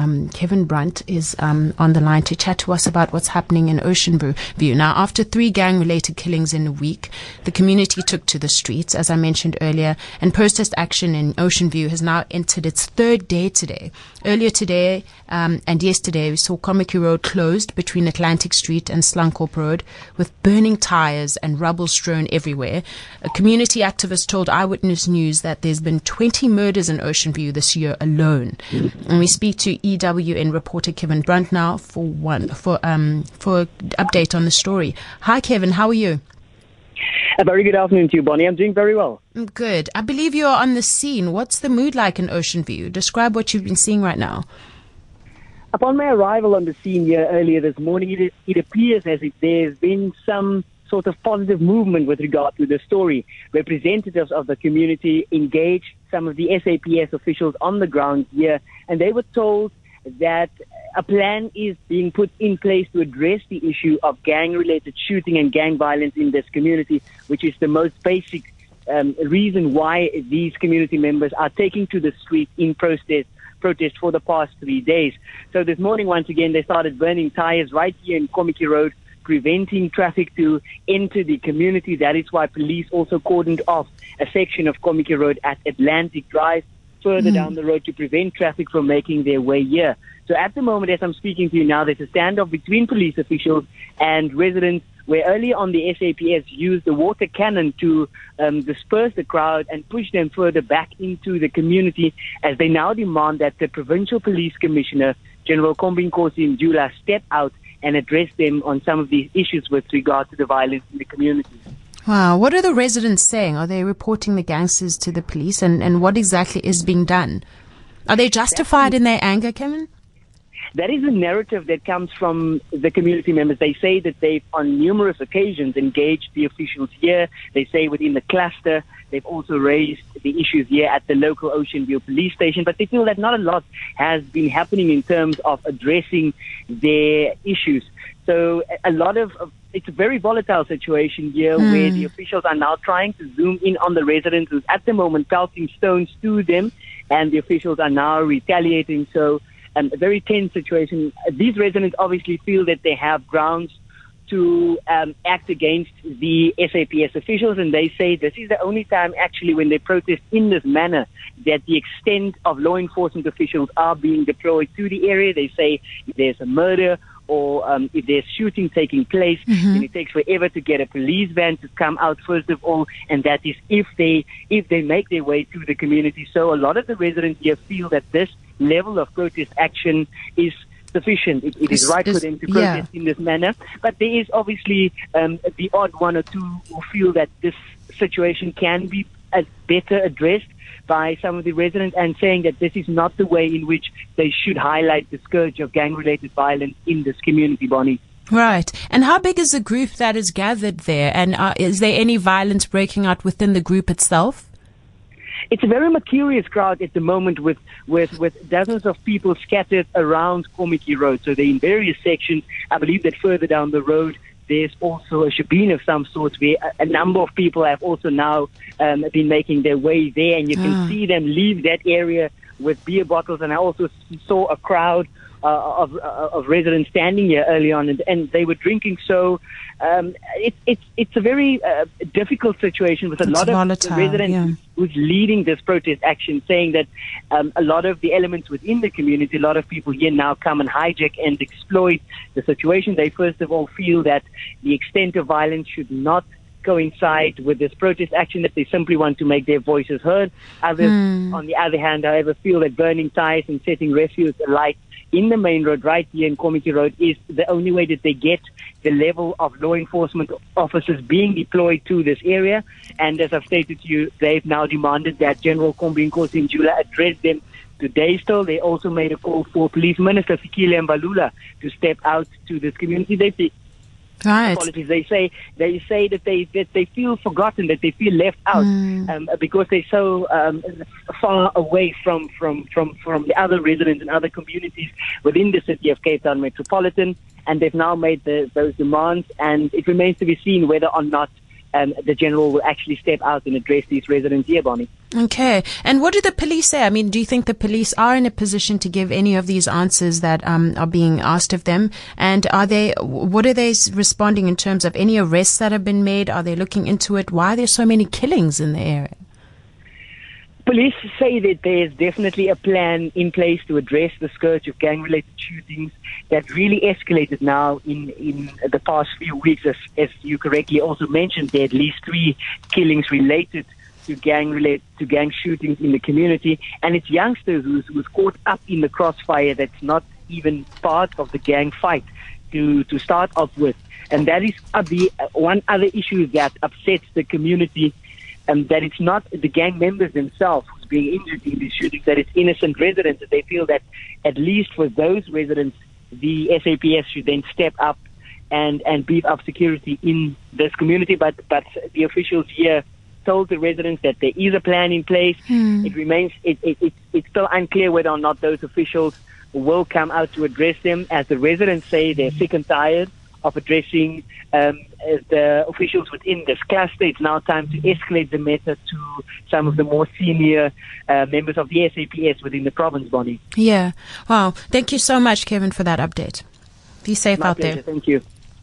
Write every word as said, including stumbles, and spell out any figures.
um, Kevin Brunt is um, on the line to chat to us about what's happening in Ocean View. Now, after three gang-related killings in a week, the community took to the streets, as I mentioned earlier, and protest action in Ocean View has now entered its third day today. Earlier today um, and yesterday, we saw Kommetjie Road closed between Atlantic Street and Slankhop Road, with burning tires and rubble strewn everywhere. A community activist told Eyewitness News that there's been twenty murders in Ocean View this year alone. And we speak to E W N reporter Kevin Brunt now for one for um for update on the story. Hi, Kevin. How are you? A very good afternoon to you, Bonnie. I'm doing very well. Good. I believe you are on the scene. What's the mood like in Ocean View? Describe what you've been seeing right now. Upon my arrival on the scene here earlier this morning, it, it appears as if there's been some sort of positive movement with regard to the story. Representatives of the community engaged some of the S A P S officials on the ground here, and they were told that a plan is being put in place to address the issue of gang-related shooting and gang violence in this community, which is the most basic um, reason why these community members are taking to the street in protest protest for the past three days. So this morning, once again, they started burning tires right here in Kommetjie Road, preventing traffic to enter the community. That is why police also cordoned off a section of Kommetjie Road at Atlantic Drive, further mm. down the road, to prevent traffic from making their way here. So at the moment, as I'm speaking to you now, there's a standoff between police officials and residents, where earlier on the S A P S used the water cannon to um, disperse the crowd and push them further back into the community, as they now demand that the Provincial Police Commissioner, General Kombinkosi Mjula, step out and address them on some of these issues with regard to the violence in the community. Wow. What are the residents saying? Are they reporting the gangsters to the police? And, and what exactly is being done? Are they justified in their anger, Kevin? That is a narrative that comes from the community members. They say that they've, on numerous occasions, engaged the officials here. They say within the cluster, they've also raised the issues here at the local Ocean View police station, but they feel that not a lot has been happening in terms of addressing their issues. So a lot of, it's a very volatile situation here mm. where the officials are now trying to zoom in on the residents who's at the moment pelting stones to them, and the officials are now retaliating. So um, a very tense situation. These residents obviously feel that they have grounds to um, act against the S A P S officials, and they say this is the only time actually when they protest in this manner that the extent of law enforcement officials are being deployed to the area. They say if there's a murder or um, if there's shooting taking place, mm-hmm. then it takes forever to get a police van to come out first of all, and that is if they if they make their way to the community. So a lot of the residents here feel that this level of protest action is sufficient. It, it is right for them to protest yeah. in this manner, but there is obviously um, the odd one or two who feel that this situation can be uh, better addressed by some of the residents, and saying that this is not the way in which they should highlight the scourge of gang-related violence in this community, Bonnie. Right. And how big is the group that is gathered there? And uh, is there any violence breaking out within the group itself? It's a very curious crowd at the moment, with, with, with dozens of people scattered around Kommetjie Road. So they're in various sections. I believe that further down the road, there's also a shebeen of some sort where a, a number of people have also now um, been making their way there, and you can ah. see them leave that area with beer bottles. And I also saw a crowd uh, of, uh, of residents standing here early on, and, and they were drinking. So um, it, it's it's a very uh, difficult situation with a it's lot volatile, of residents yeah. who's leading this protest action, saying that um, a lot of the elements within the community, a lot of people here now come and hijack and exploit the situation. They first of all feel that the extent of violence should not coincide with this protest action, that they simply want to make their voices heard. Others, mm. on the other hand, however, feel that burning tires and setting refuse alight in the main road right here in Kommetjie Road is the only way that they get the level of law enforcement officers being deployed to this area. And as I've stated to you, they've now demanded that General Kombinkosi Mjula address them today still. They also made a call for Police Minister Fikile Mbalula to step out to this community. They Right. Apologies. They say they say that they that they feel forgotten, that they feel left out mm. um, because they're so um, far away from, from, from, from the other residents and other communities within the city of Cape Town metropolitan. And they've now made the, those demands, and it remains to be seen whether or not um, the General will actually step out and address these residents here, Bonnie. Okay. And what do the police say? I mean, do you think the police are in a position to give any of these answers that um, are being asked of them? And are they, what are they responding in terms of any arrests that have been made? Are they looking into it? Why are there so many killings in the area? Police say that there's definitely a plan in place to address the scourge of gang-related shootings that really escalated now in, in the past few weeks. As, as you correctly also mentioned, there are at least three killings related to gang related to gang shootings in the community, and it's youngsters who's, who's caught up in the crossfire that's not even part of the gang fight to, to start off with. And that is uh, the uh, one other issue that upsets the community. Um, that it's not the gang members themselves who's being injured in these shootings, that it's innocent residents, that they feel that at least for those residents, the S A P S should then step up and, and beef up security in this community. But, but the officials here told the residents that there is a plan in place. Hmm. It remains, it, it, it, it's still unclear whether or not those officials will come out to address them. As the residents say, they're sick and tired of addressing um, the officials within this cluster. It's now time to escalate the matter to some of the more senior uh, members of the S A P S within the province, Bonnie. Yeah. Wow. Thank you so much, Kevin, for that update. Be safe My out pleasure. there. Thank you.